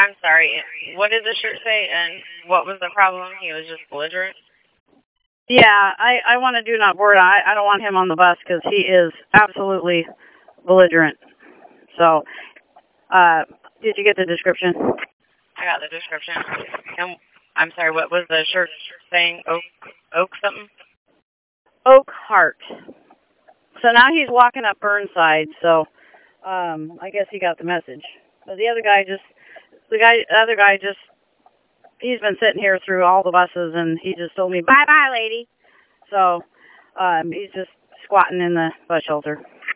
I'm sorry. What did the shirt say, and what was the problem? He was just belligerent? Yeah, I want to do not board. I don't want him on the bus because he is absolutely belligerent. So, did you get the description? I got the description. And I'm sorry, what was the shirt saying? Oak something? Oak Heart. So now he's walking up Burnside, so I guess he got the message. But the other guy he's been sitting here through all the buses, and he just told me, bye-bye, lady. So he's just squatting in the bus shelter.